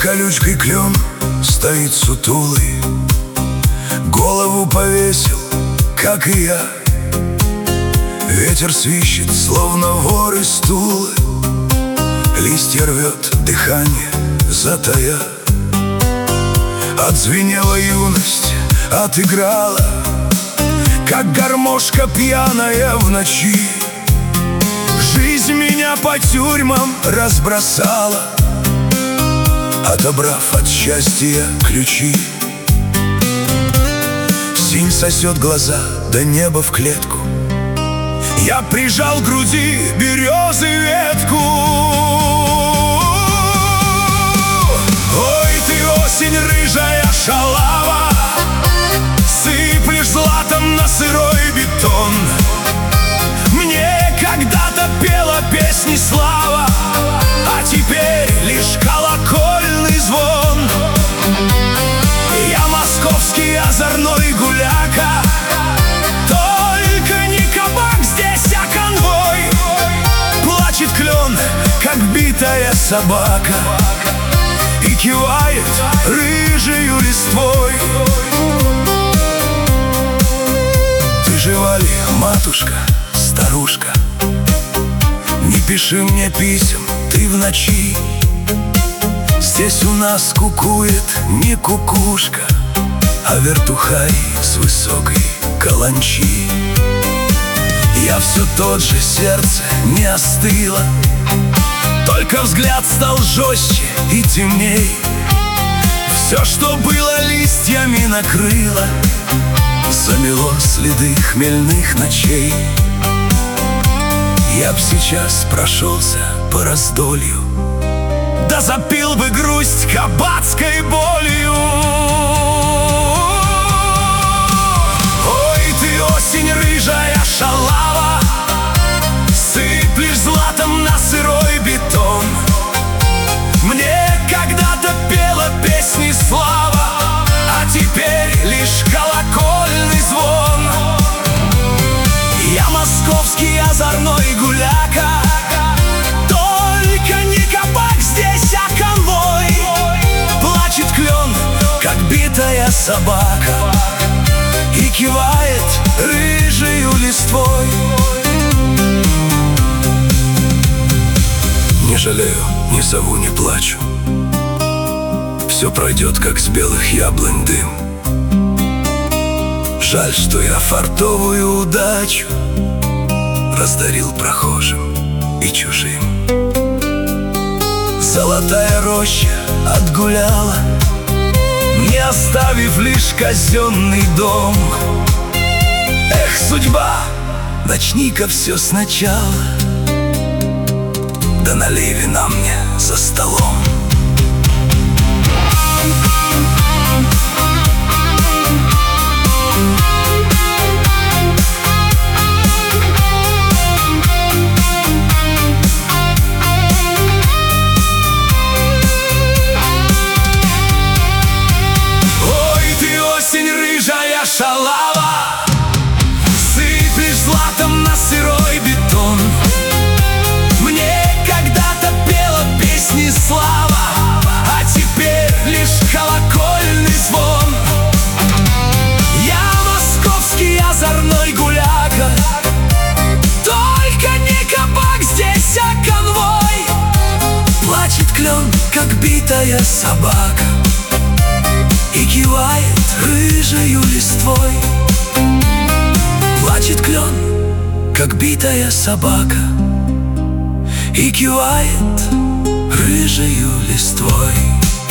колючкой клен стоит сутулый, голову повесил, как и я. Ветер свищет, словно вор из Тулы, листья рвет, дыхание затая. Отзвенела юность, отыграла, как гармошка пьяная в ночи. Жизнь меня по тюрьмам разбросала, отобрав от счастья ключи. Синь сосет глаза, да небо в клетку. Я прижал к груди березы ветку. Ой, ты осень рыжая шалава, сыплешь златом на сырой бетон. Мне когда-то пела песни слава, а теперь лишь колокольный звон. Я московский озорной гуляка, только не кабак здесь, а конвой. Плачет клен, как битая собака, и кивает рыжею листвой. Ты жива ли, матушка, старушка? Не пиши мне писем ты в ночи. Здесь у нас кукует не кукушка, а вертухай с высокой каланчи. Я все тот же, сердце не остыло, только взгляд стал жестче и темней. Все, что было листьями, накрыло, замело следы хмельных ночей. Я б сейчас прошелся по раздолью, да запил бы грусть кабацкой болью. Ой, ты осень рыжая шалава, сыплешь златом на сырой бетон. Мне когда-то пела песни слава, а теперь лишь колокольный звон. Я московский озорной гуляка, только не кабак здесь, а конвой. Плачет клен, как битая собака, и кивает рыжею листвой. Не жалею, не зову, не плачу, все пройдет, как с белых яблонь дым. Жаль, что я фартовую удачу раздарил прохожим и чужим. Золотая роща отгуляла, не оставив лишь казенный дом. Эх, судьба, начни-ка все сначала, да налей вина мне за столом. Шалава, сыплешь златом на сырой бетон. Мне когда-то пела песни слава, а теперь лишь колокольный звон. Я московский озорной гуляка, только не кабак здесь, а конвой. Плачет клен, как битая собака, и кивает рыжею листвой. Плачет клен, как битая собака, и кивает рыжею листвой.